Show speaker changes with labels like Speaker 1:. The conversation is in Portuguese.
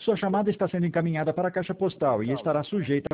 Speaker 1: Sua chamada está sendo encaminhada para a caixa postal e estará sujeita